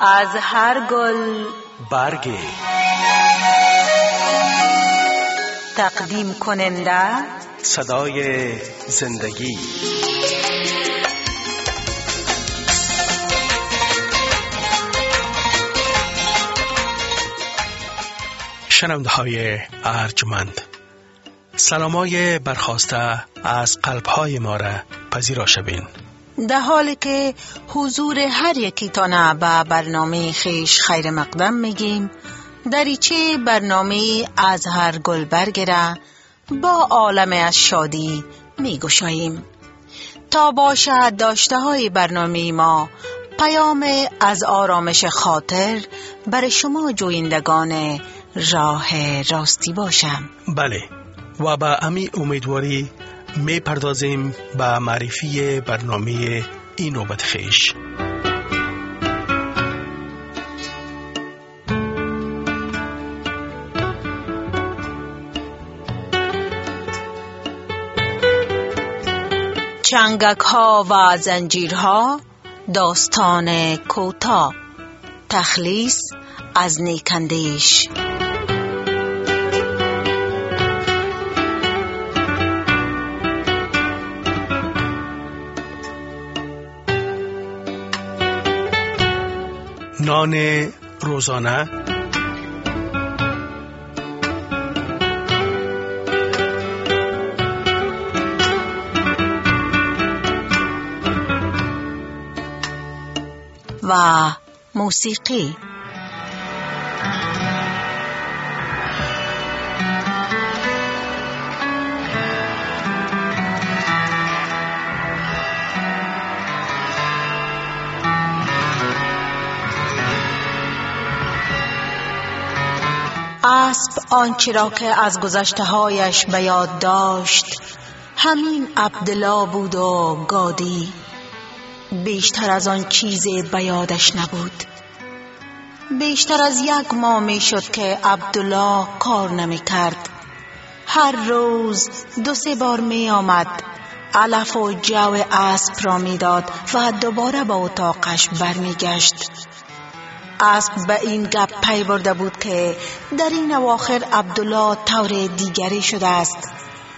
از هر گل برگی. تقدیم کننده صدای زندگی. شنونده های ارجمند، سلامای برخاسته از قلب‌های ما را پذیرا شوین. در حالی که حضور هر یکیتان به برنامه خیش خیر مقدم میگیم، دریچه برنامه از هر گل برگره با عالم از شادی میگشاییم تا باشد داشته های برنامه ما پیام از آرامش خاطر بر شما جویندگان راه راستی باشم. بله، و با امی امیدواری می پردازیم به معرفی برنامه این نوبت خیش. چنگک ها و زنجیرها، داستان کوتاه، تخلیص از نیکندیش. نان روزانه، و موسیقی. اسب آنچه را که از گذشته‌هایش به یاد داشت همین عبدالله بود و گادی. بیشتر از آن چیزی به یادش نبود. بیشتر از 1 ماه می شد که عبدالله کار نمی کرد. هر روز 2-3 بار می آمد، علف و جو اسب را می داد و دوباره به اتاقش برمی گشت. اسب به این گپ پی برده بود که در این اواخر عبدالله طور دیگری شده است.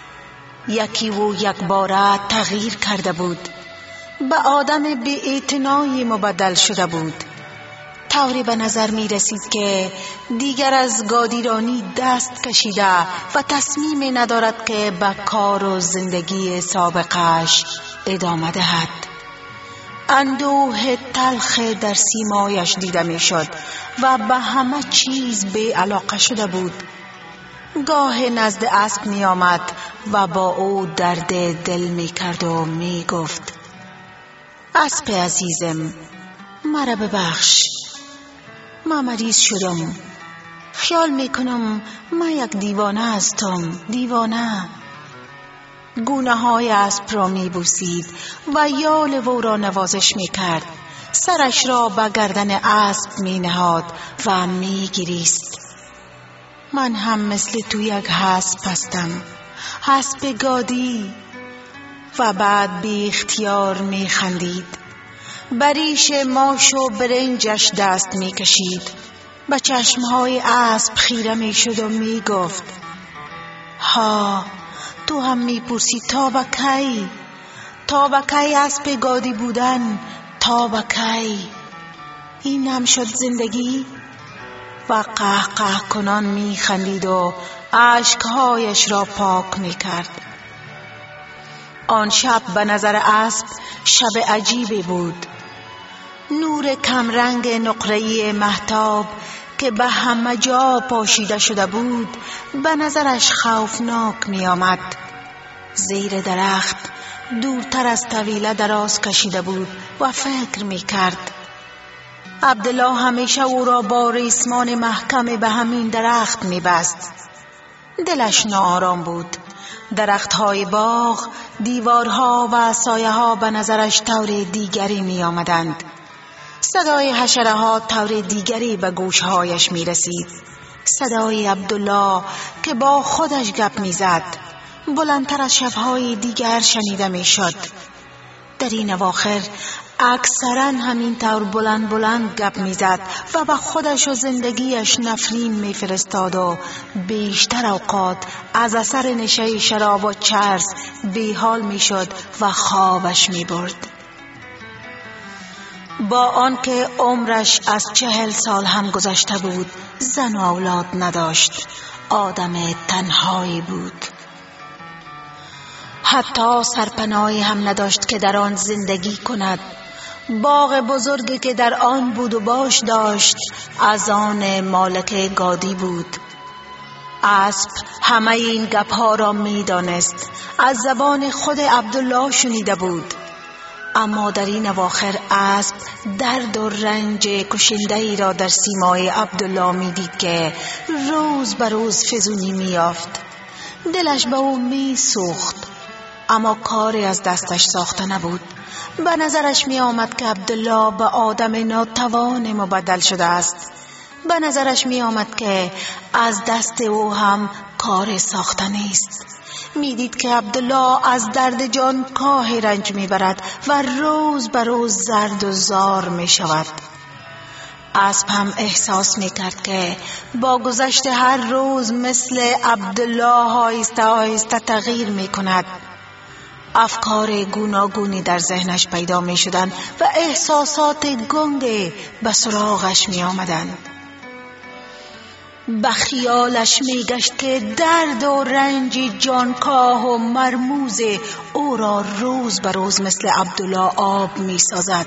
یکی و یک باره تغییر کرده بود. به آدم بی‌اعتنایی مبدل شده بود. طوری به نظر می رسید که دیگر از گادیرانی دست کشیده و تصمیم ندارد که به کار و زندگی سابقش ادامه دهد. اندوه تلخ در سیمایش دیده می شد و به همه چیز بی علاقه شده بود. گاه نزد اسب می آمد و با او درد دل می کرد و می گفت: اسب عزیزم، مرا ببخش، من مریض شدم. خیال می کنم من یک دیوانه هستم، دیوانه. گونه های اسب را می بوسید و یال او را نوازش می کرد. سرش را به گردن اسب می نهاد و می گریست. من هم مثل تو یک اسب هستم، اسب گادی. و بعد بی اختیار می خندید. بریش ماش و برنجش دست می کشید. به چشمهای اسب خیره می شد و می گفت: ها، تو هم می پرسی تا به کی؟ تا به کی اسب گادی بودن؟ تا به کی؟ این هم شد زندگی؟ و قهقه کنان می خندید و اشکهایش را پاک می کرد. آن شب به نظر اسب شب عجیبی بود. نور کمرنگ نقره‌ای مهتاب که به همه جا پاشیده شده بود به نظرش خوفناک می آمد. زیر درخت دورتر از طویله دراز کشیده بود و فکر می کرد. عبدالله همیشه او را با ریسمان محکم به همین درخت می بست. دلش ناآرام بود. درخت‌های باغ، دیوارها و سایه‌ها به نظرش طور دیگری می آمدند. صدای حشره‌ها طور دیگری به گوشهایش می رسید. صدای عبدالله که با خودش گپ می زد بلندتر از شب‌های دیگر شنیده می شد. در این اواخر اکثرا همین طور بلند بلند گپ میزد و به خودش و زندگیش نفرین میفرستاد و بیشتر اوقات از اثر نشه شراب و چرس بیحال میشد و خوابش میبرد. با آنکه عمرش از 40 سال هم گذشته بود، زن و اولاد نداشت، آدم تنهایی بود. حتی سرپناهی هم نداشت که در آن زندگی کند. باغ بزرگی که در آن بود و باش داشت از آن مالک گادی بود. اسب همه این گپ‌ها را می‌دانست، از زبان خود عبدالله شنیده بود. اما در این اواخر اسب درد و رنج کشنده‌ای را در سیمای عبدالله می‌دید که روز به روز فزونی می‌یافت. دلش به او می‌سوخت، اما کاری از دستش ساخته نبود. به نظرش می آمد که عبدالله به آدم ناتوان مبدل شده است. به نظرش می آمد که از دست او هم کار ساخته نیست. می دید که عبدالله از درد جان کاه رنج می برد و روز به روز زرد و زار می شود. اسب هم احساس می کرد که با گذشت هر روز مثل عبدالله آهسته آهسته تغییر می کند. افکار گوناگونی در ذهنش پیدا می شدند و احساسات گنگ به سراغش می آمدند. به خیالش می گشت که درد و رنج جانکاه و مرموز او را روز به روز مثل عبدالله آب می سازد.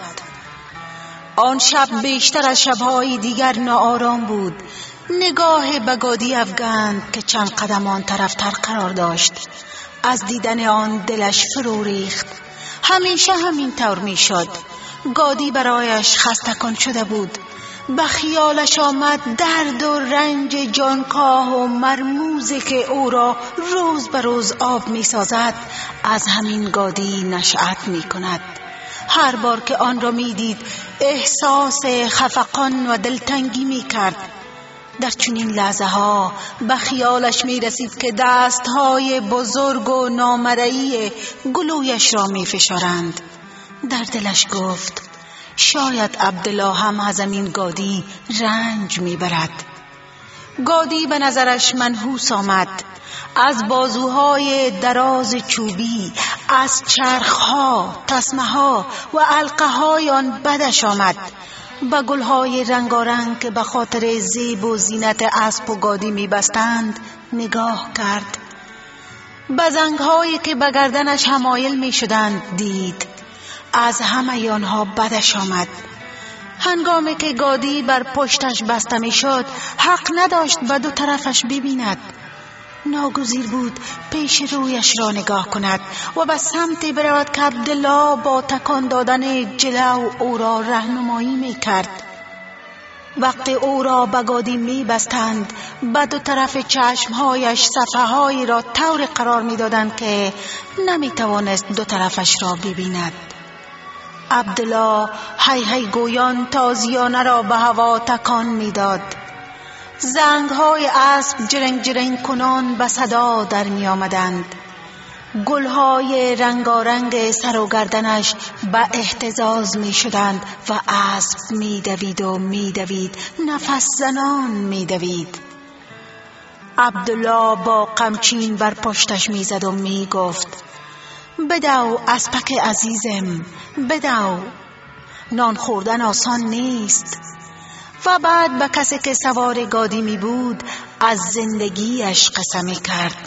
آن شب بیشتر از شبهای دیگر ناآرام بود. نگاه به گادی افگند که چند قدم آن طرفتر قرار داشت. از دیدن آن دلش فرو ریخت. همیشه همین طور می شد. گادی برایش خسته کن شده بود. به خیالش آمد درد و رنج جانکاه و مرموزی که او را روز به روز آب می سازد از همین گادی نشأت می کند. هر بار که آن را می دید احساس خفقان و دلتنگی می کرد. در چنین لحظه ها به خیالش می رسید که دستهای بزرگ و نامرئی گلویش را می فشارند. در دلش گفت شاید عبدالله هم از این گادی رنج می برد. گادی به نظرش منحوس آمد. از بازوهای دراز چوبی، از چرخها، تسمه‌ها و علقه‌های آن بدش آمد. به گلهای رنگارنگ که به خاطر زیب و زینت اسب و گادی می بستند نگاه کرد. به زنگهایی که به گردنش حمایل می شدند دید. از همه آنها بدش آمد. هنگامی که گادی بر پشتش بسته می شد حق نداشت به دو طرفش ببیند. ناگزیر بود پیش رویش را نگاه کند و به سمتی برود که عبدالله با تکان دادن جلو او را راهنمایی می کرد. وقتی او را به گادی می بستند به دو طرف چشمهایش صفحه‌هایی را طور قرار می دادند که نمی توانست دو طرفش را ببیند. عبدالله هی هی گویان تازیانه را به هوا تکان می داد. زنگهای اسب جرنگ جرنگ کنان به صدا در می آمدند. گلهای رنگارنگ سر و گردنش به اهتزاز می شدند و اسب می دوید و می دوید، نفس زنان می دوید. عبدالله با قمچین بر پشتش می زد و می گفت بدو اسپک عزیزم، بدو، نان خوردن آسان نیست. و بعد به کسی که سوار گادی می بود از زندگیش قسم کرد.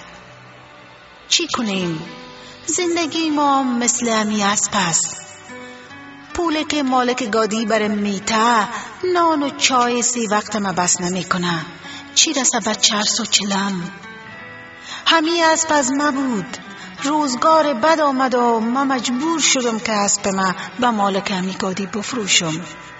چی کنیم؟ زندگی ما مثل همی اسب است. پولی که مالک گادی برم میته نان و چای 3 وقت ما بس نمی کنه. چی رسه بر چرس و چلم؟ همی اسب از ما بود. روزگار بد آمد و ما مجبور شدم که اسب ما به مالک همی گادی بفروشم.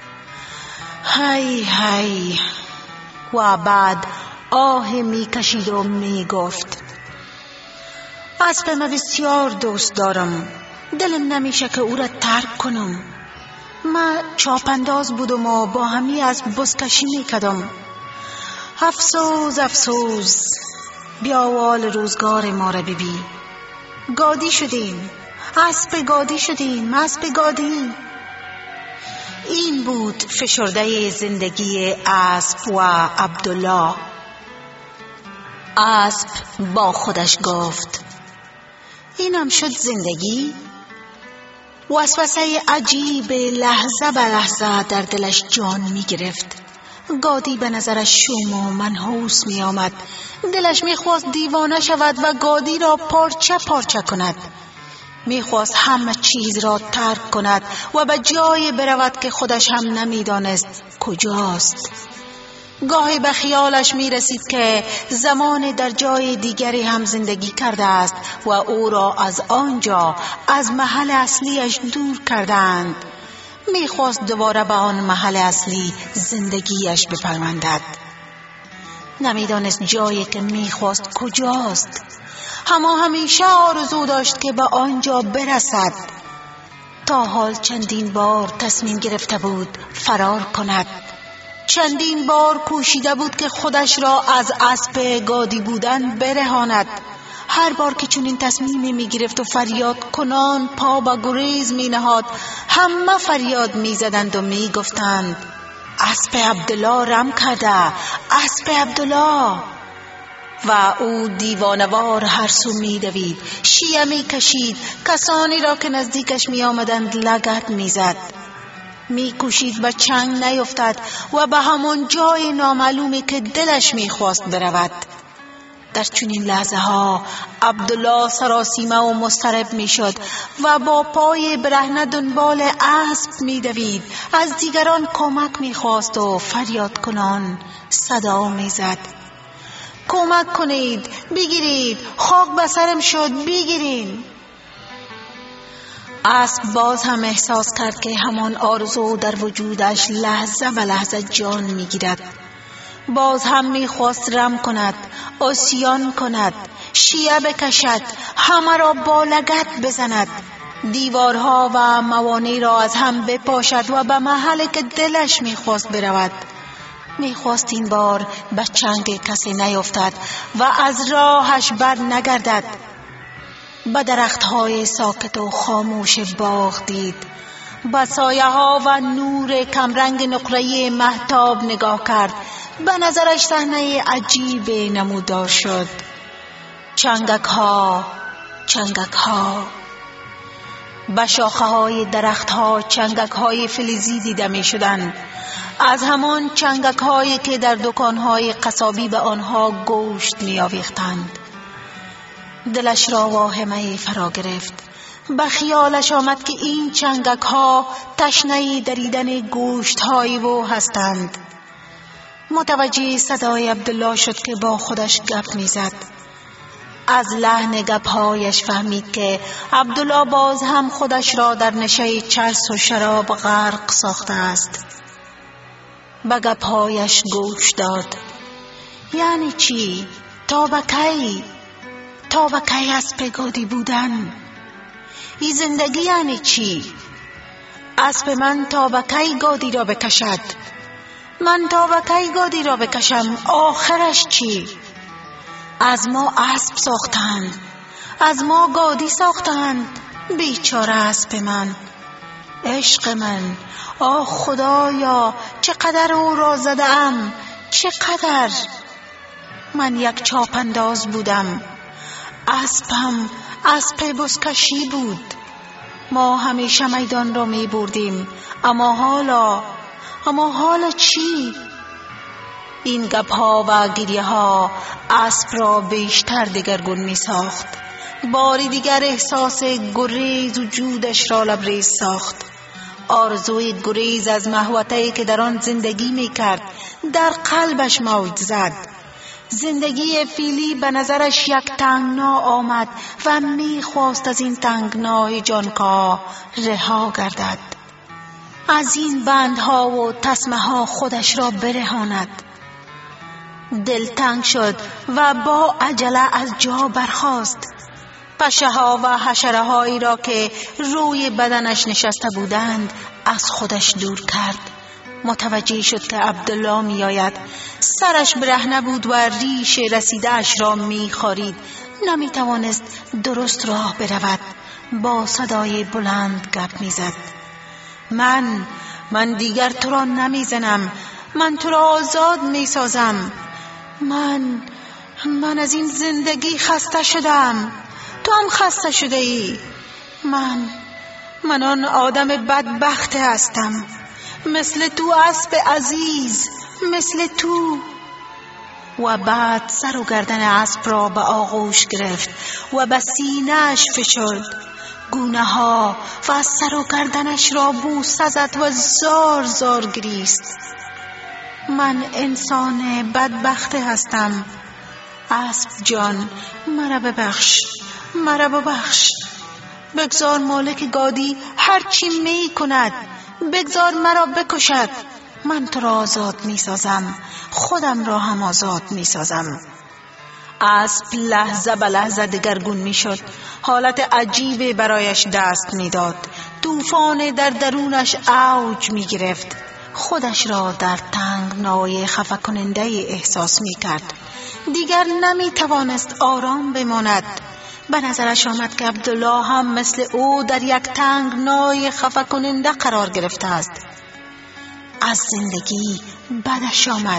هی هی. و بعد آه می کشید و می گفت اسب ما بسیار دوست دارم. دلم نمیشه که او را ترک کنم. ما چاپنداز بودم و با همی اسب بزکشی میکدم. افسوس افسوس. بیا وال روزگار ما را ببین. گادی شدیم، اسب گادی شدیم، اسب گادی. این بود فشرده زندگی اسب و عبدالله. اسب با خودش گفت اینم شد زندگی؟ وسوسه عجیب لحظه به لحظه در دلش جان می گرفت. گادی به نظرش شوم و منحوس می آمد. دلش می خواست دیوانه شود و گادی را پارچه پارچه کند. می خواست همه چیز را ترک کند و به جای برود که خودش هم نمی دانست کجاست. گاهی به خیالش می رسید که زمان در جای دیگری هم زندگی کرده است و او را از آنجا، از محل اصلیش دور کردند. می خواست دوباره به آن محل اصلی زندگیش بپیوندد. نمی دانست جایی که می خواست کجاست. اما همیشه آرزو داشت که به آنجا برسد. تا حال چندین بار تصمیم گرفته بود فرار کند. چندین بار کوشیده بود که خودش را از اسب گادی بودن برهاند. هر بار که چنین تصمیمی می گرفت و فریاد کنان پا به گریز می نهاد، همه فریاد می زدند و می گفتند اسب عبدالله رم کرده، اسب عبدالله. و او دیوانوار هر سو می دوید، شیه می کشید، کسانی را که نزدیکش می آمدند لگد می زد. می کوشید به چنگ نیفتد و به همون جای نامعلومی که دلش می خواست برود. در چنین لحظه ها عبدالله سراسیمه و مضطرب می شد و با پای برهنه دنبال اسب می دوید. از دیگران کمک می خواست و فریاد کنان صدا می زد کمک کنید، بگیرید، خاک به سرم شد، بگیرین. اسب باز هم احساس کرد که همان آرزو در وجودش لحظه به لحظه جان می گیرد. باز هم می خواست رم کند، عصیان کند، شیعه بکشد، همه را با لگد بزند، دیوارها و موانع را از هم بپاشد و به محلی که دلش می خواست برود. می خواست این بار به چنگ کسی نیفتد و از راهش بر نگردد. به درختهای ساکت و خاموش باغ دید. به سایه ها و نور کمرنگ نقره مهتاب نگاه کرد. به نظرش صحنه عجیب نمودار شد. چنگک ها، چنگک ها. به شاخه های درخت ها چنگک های فلزی دیده می شدند. از همان چنگک هایی که در دکان های قصابی به آنها گوشت می آویختند. دلش را واهمه فرا گرفت. به خیالش آمد که این چنگک ها تشنه دریدن گوشت های او هستند. متوجه صدای عبدالله شد که با خودش گپ می زد. از لحن گپ‌هایش فهمید که عبدالله باز هم خودش را در نشه چرس و شراب غرق ساخته است. به گپ‌هایش گوش داد. یعنی چی؟ تا به کی؟ تا به کی اسب گادی بودن؟ این زندگی یعنی چی؟ اسب من تا به کی گادی را بکشد؟ من تا به کی گادی را بکشم؟ آخرش چی؟ از ما اسب ساختند، از ما گادی ساختند. بیچاره اسب من، عشق من. آه خدایا، چقدر او را زدم، چقدر. من یک چاپنداز بودم، اسبم اسب بزکشی بود. ما همیشه میدان را می بردیم، اما حالا چی؟ این گپ‌ها و گریه‌ها اسب را بیشتر دگرگون می ساخت. باری دیگر احساس گریز وجودش را لبریز ساخت. آرزوی گریز از محوطه‌ای که در آن زندگی می کرد در قلبش موج زد. زندگی فیلی به نظرش یک تنگنا آمد و می خواست از این تنگنای جانکاه رها گردد. از این بندها و تسمه ها خودش را برهاند. دلتنگ شد و با عجله از جا برخاست. پشه ها و حشره هایی را که روی بدنش نشسته بودند از خودش دور کرد. متوجه شد که عبدالله می آید. سرش برهنه بود و ریش رسیده اش را می خارید. نمی توانست درست راه برود. با صدای بلند گپ می زد. من دیگر تو را نمیزنم، من تو را آزاد میسازم. من از این زندگی خسته شدم، تو هم خسته شده ای. من آن آدم بدبخت هستم، مثل تو اسب عزیز، مثل تو. و بعد سر و گردن اسب را به آغوش گرفت و به سینه‌اش فشرد. گونه ها و سر و گردنش را بوسه زد و زار زار گریست. من انسان بدبخت هستم. اسب جان، مرا ببخش. بگذار مالک گادی هر چی می کند، بگذار مرا بکشد. من تو را آزاد می سازم، خودم را هم آزاد می سازم. اسب لحظه به لحظه دگرگون می شد. حالت عجیبی برایش دست می داد. طوفان در درونش اوج می گرفت. خودش را در تنگنای خفه کننده احساس می کرد. دیگر نمی توانست آرام بماند. به نظرش آمد که عبدالله هم مثل او در یک تنگنای خفه کننده قرار گرفته است. از زندگی بدش آمد.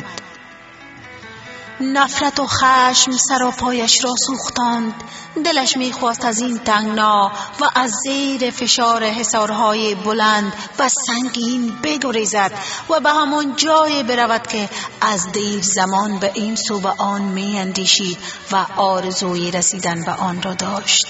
نفرت و خشم سراپایش را سوختاند. دلش میخواست از این تنگنا و از زیر فشار حصارهای بلند و سنگین بگریزد و به همان جای برود که از دیر زمان به این سو و آن می اندیشید و آرزوی رسیدن به آن را داشت.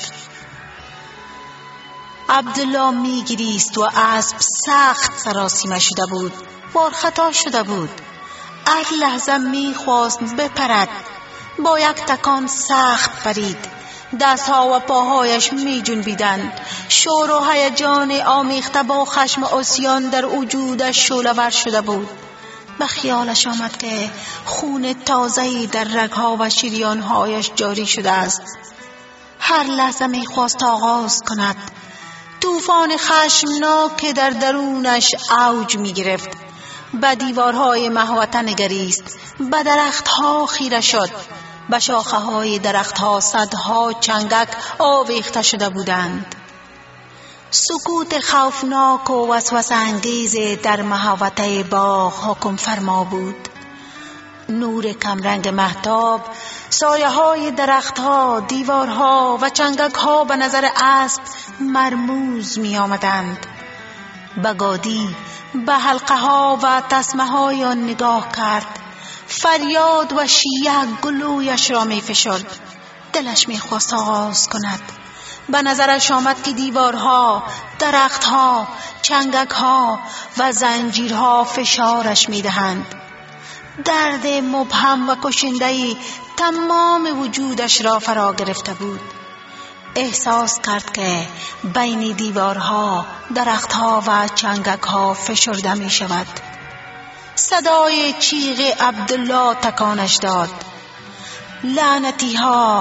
عبدالله میگریست و اسب سخت سراسیمه شده بود، بارخطا شده بود. هر لحظه میخواست بپرد. با یک تکان سخت پرید. دستها و پاهایش می جنبیدند. شور و هیجان آمیخته با خشم و عصیان در وجودش شعله‌ور شده بود. به خیالش آمد که خون تازه‌ای در رگها و شریانهایش جاری شده است. هر لحظه میخواست آغاز کند. طوفان خشمناک که در درونش اوج می گرفت. به دیوارهای مهوطه نگریست. به درختها خیره شد. به شاخه های درختها صدها چنگک آویخته شده بودند. سکوت خوفناک و وسوسه انگیز در مهوطه باغ حکم فرما بود. نور کمرنگ مهتاب، سایه های درختها، دیوارها و چنگک ها به نظر اسب مرموز می آمدند. به گادی به حلقه ها و تسمه های آن نگاه کرد. فریاد و شیه گلویش را می فشرد. دلش می خواست آغاز کند. به نظرش آمد که دیوارها، درختها، چنگکها و زنجیرها فشارش می دهند. درد مبهم و کشنده‌ای تمام وجودش را فرا گرفته بود. احساس کرد که بین دیوارها، درختها و چنگکها فشرده می شود. صدای چیغ عبدالله تکانش داد. لعنتی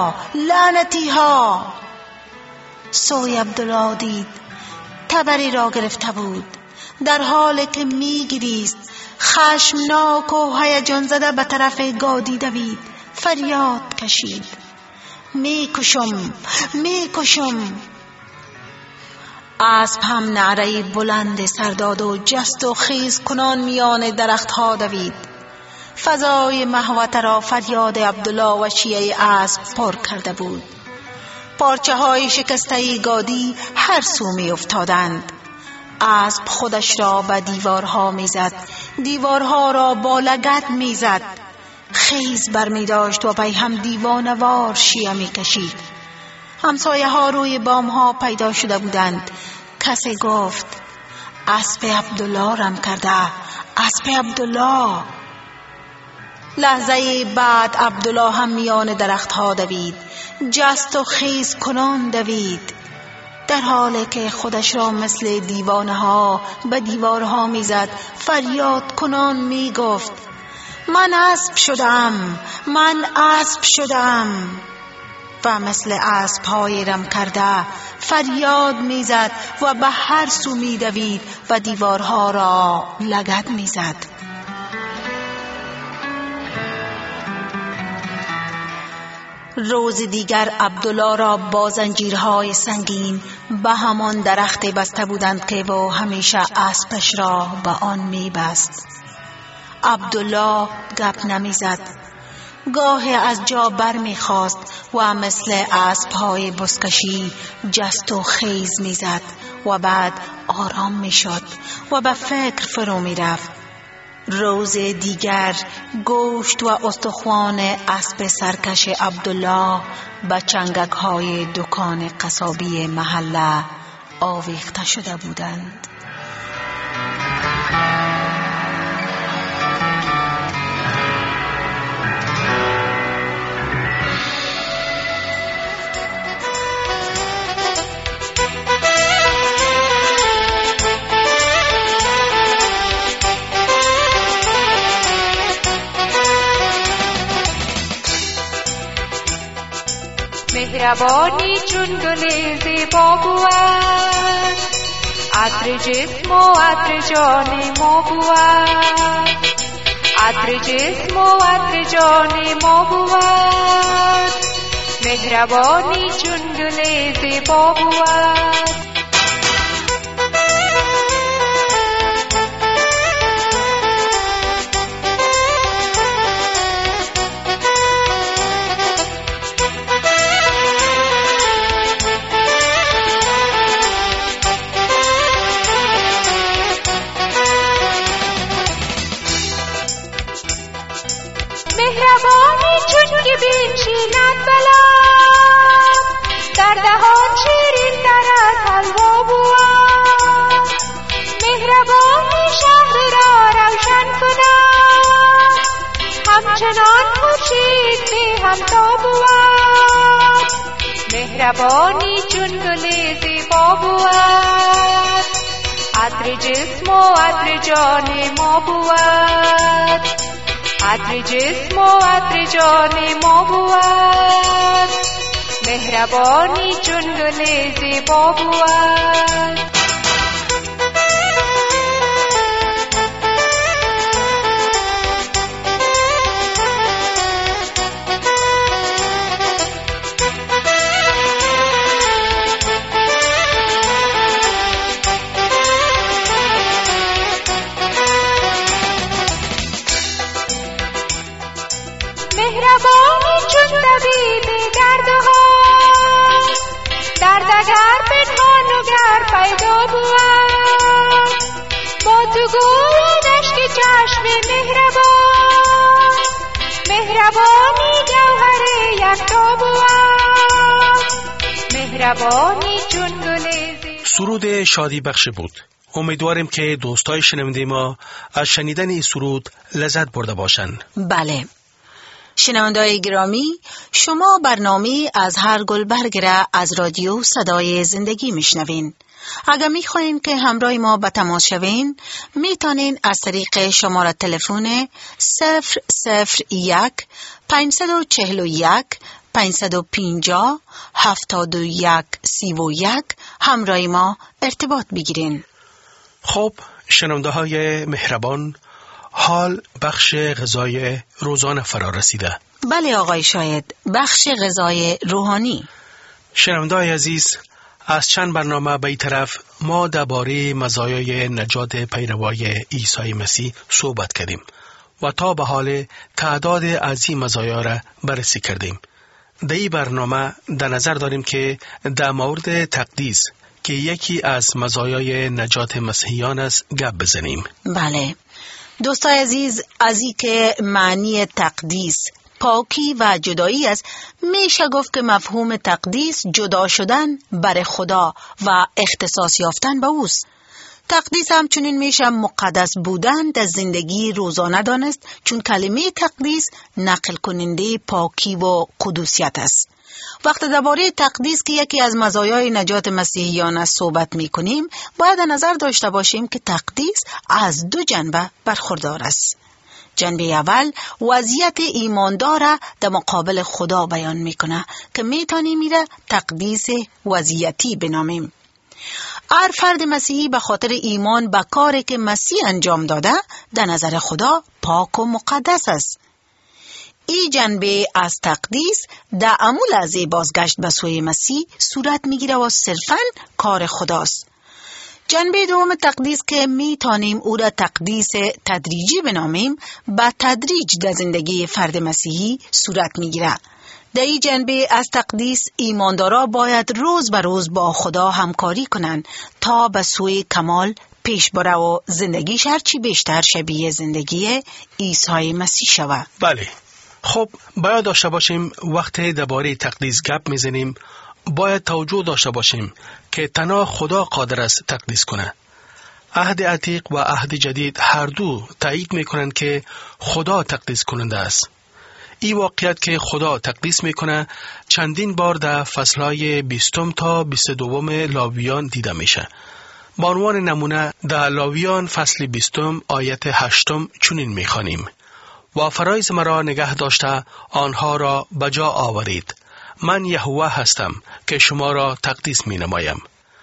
ها. سوی عبدالله دید. تبری را گرفته بود. در حالی که می گریست، خشمناک و هیجان زده به طرف گادی دوید. فریاد کشید. میکشم. اسب هم نعره بلند سرداد و جست و خیز کنان میان درختها دوید. فضای مهوطه را فریاد عبدالله و شیعه اسب پر کرده بود. پارچه های شکسته گادی هر سو می افتادند. اسب خودش را به دیوارها می زد. دیوارها را با لگد می زد. خیز بر می داشت و پی هم دیوانوار شیعه می کشید. همسایه ها روی بام ها پیدا شده بودند. کسی گفت اسب عبدالله رم کرده، اسب عبدالله. لحظه بعد عبدالله هم میان درخت ها دوید. جست و خیز کنان دوید. در حالی که خودش را مثل دیوانه ها به دیوارها می زد، فریاد کنان می گفت من اسب شدم. و مثل اسب های رم کرده فریاد می زد و به هر سو می دوید و دیوارها را لگد می زد. روز دیگر عبدالله را با زنجیرهای سنگین به همان درخت بسته بودند که او همیشه اسبش را به آن می‌بست. عبدالله گپ نمی‌زد. گاهی از جا بر می‌خاست و مثل اسب‌های بزکشی جست و خیز می‌زد و بعد آرام می‌شد و به فکر فرو می‌رفت. روز دیگر گوشت و استخوان اسب سرکش عبدالله به چنگک‌های دکان قصابی محله آویخته شده بودند. مهربانی چون گل زیبا بود، عطر جسم و عطر جان ما بود، عطر جسم و عطر جان ما بود، مهربانی چون گل زیبا بود. مهربانی چون که بنشیند بلا، در دهان شیرین تر از حلوا بود، مهربانی شهر را روشن کند، همچنان خورشید به همتا بود، مهربانی چون گل زیبا بود، عطر جسم و عطر جان ما بود، عطر جسم و عطر جان ما بود، مهربانی چون گل زیبا بود. مهربانی چون دوید گردها، دردگر پنهان و گر پیدا بود، با تو گویدش که چشم مهربان، مهربانی گوهر یکتا بود، مهربانی چون گل زیبا. سرود شادی بخش بود. امیدواریم که دوستای شنونده ما از شنیدن این سرود لذت برده باشند. بله. شنونده‌های گرامی، شما برنامه از هر گلبرگ را از رادیو صدای زندگی میشنوین. اگر میخواین که همراه ما به تماس شوین، میتونین از طریق شماره تلفن 001 541 550 71 31 همراه ما ارتباط بگیرین. خب شنونده های مهربان، حال بخش غذای روزانه فرا رسیده. بله آقای شاهد، بخش غذای روحانی. شنونده‌های عزیز، از چند برنامه به این طرف ما درباره مزایای نجات پیروای عیسی مسیح صحبت کردیم و تا به حال تعداد از این مزایا را بررسی کردیم. در این برنامه در نظر داریم که در مورد تقدیس که یکی از مزایای نجات مسیحیان است گپ بزنیم. بله دوستای عزیز، از این که معنی تقدیس پاکی و جدایی است، میشه گفت که مفهوم تقدیس جدا شدن بر خدا و اختصاص یافتن به اوست. تقدیس همچنین میشه مقدس بودن در زندگی روزانه دانست، چون کلمه تقدیس نقل کننده پاکی و قدوسیت است. وقتی درباره تقدیس که یکی از مزایای نجات مسیحیان است صحبت میکنیم، باید نظر داشته باشیم که تقدیس از دو جنبه برخوردار است. جنبه اول وضعیت ایماندار در مقابل خدا بیان میکنه که میتونیم میره تقدیس وضعیتی بنامیم. هر فرد مسیحی به خاطر ایمان به کاری که مسیح انجام داده در نظر خدا پاک و مقدس است. این جنبه از تقدیس در عمل لحظه بازگشت به سوی مسیح صورت میگیره و صرفاً کار خداست. جنبه دوم تقدیس که میتونیم او را تقدیس تدریجی بنامیم، با تدریج در زندگی فرد مسیحی صورت میگیره. در این جنبه از تقدیس ایماندارا باید روز به روز با خدا همکاری کنند تا به سوی کمال پیش بره و زندگیش هرچی بیشتر شبیه زندگی عیسی مسیح شود. بله. خب باید داشته باشیم وقتی درباره تقدیس گپ میزنیم باید توجه داشته باشیم که تنها خدا قادر است تقدیس کنه. عهد عتیق و عهد جدید هر دو تایید میکنند که خدا تقدیس کننده است. این واقعیت که خدا تقدیس میکنه چندین بار در فصلهای 20 تا 22 لاویان دیده میشه. به عنوان نمونه در لاویان فصل 20 آیت 8 چنین میخوانیم: و فرایض مرا نگه داشته آنها را بجا آورید. من یهوه هستم که شما را تقدیس می نمایم.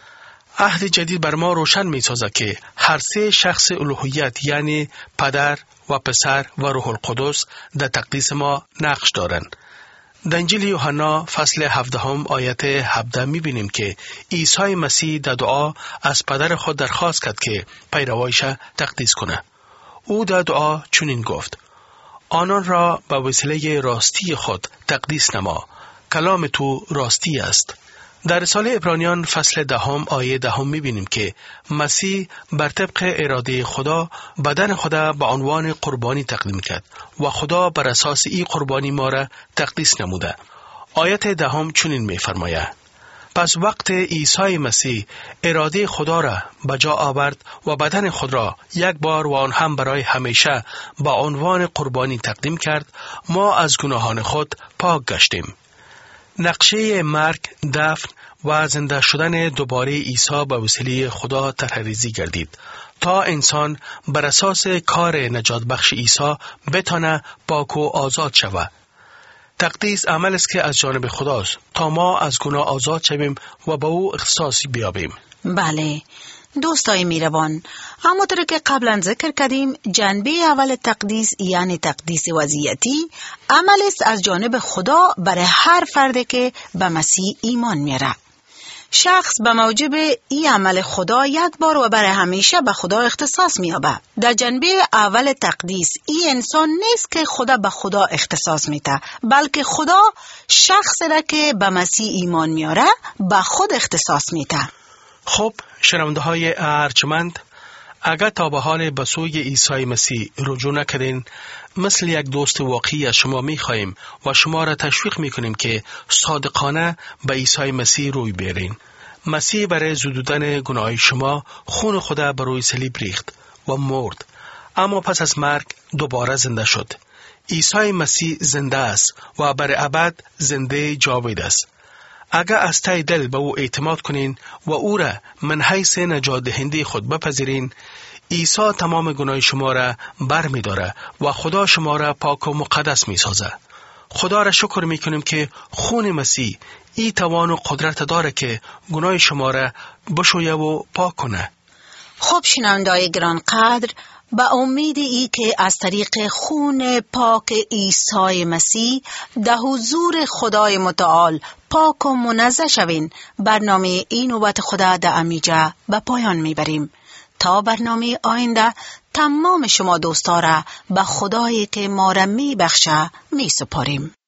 عهد جدید بر ما روشن می سازد که هر سه شخص الوهیت یعنی پدر و پسر و روح القدس در تقدیس ما نقش دارند. در انجیل یوحنا فصل 17 آیت 17 می بینیم که عیسی مسیح در دعا از پدر خود درخواست کرد که پیروایش تقدیس کنه. او در دعا چنین گفت: آنان را به وسیله راستی خود تقدیس نما، کلام تو راستی است. در رساله عبرانیان فصل 10 آیه 10 می‌بینیم که مسیح بر طبق اراده خدا بدن خدا به عنوان قربانی تقدیم کرد و خدا بر اساس این قربانی ما را تقدیس نموده. آیت 10 چنین می‌فرماید: پس وقت عیسی مسیح اراده خدا را به جا آورد و بدن خود را یک بار و آن هم برای همیشه به عنوان قربانی تقدیم کرد، ما از گناهان خود پاک گشتیم. نقشه مرگ، دفن و زنده شدن دوباره عیسی به وسیله خدا طرح‌ریزی گردید تا انسان بر اساس کار نجات بخش عیسی بتانه پاک و آزاد شود. تقدیس عمل است که از جانب خداست تا ما از گناه آزاد شویم و به او اختصاصی بیابیم. بله دوستای میروان، همونطور که قبلا ذکر کردیم جنبه اول تقدیس یعنی تقدیس وضعیتی عمل است از جانب خدا برای هر فرد که به مسیح ایمان میاره. شخص به موجب این عمل خدا یک بار و برای همیشه به خدا اختصاص میابه. در جنبه اول تقدیس این انسان نیست که خدا به خدا اختصاص میده، بلکه خدا شخص را که به مسیح ایمان میاره به خود اختصاص میده. خب شنونده های ارجمند، اگر تا به حال به سوی عیسی مسیح رجوع نکردین، مثل یک دوست واقعی از شما می‌خواهیم و شما را تشویق می‌کنیم که صادقانه به عیسی مسیح روی بیارین. مسیح برای زدودن گناه شما خون خدا بر روی صلیب ریخت و مرد، اما پس از مرگ دوباره زنده شد. عیسی مسیح زنده است و بر ابد زنده جاوید است. اگر از ته دل به او اعتماد کنین و او را من حیث نجات دهنده خود بپذیرین، عیسی تمام گناه شما را بر می داره و خدا شما را پاک و مقدس می سازه. خدا را شکر می کنیم که خون مسیح ای توان و قدرت داره که گناه شما را بشویه و پاک کنه. خب شنونده‌های گرانقدر، به امید ای که از طریق خون پاک عیسی مسیح در حضور خدای متعال پاک و منزه شوین، برنامه این نوبت خدا در امیجا به پایان میبریم. تا برنامه آینده تمام شما دوستا را به خدایی که ما را میبخشه میسپاریم.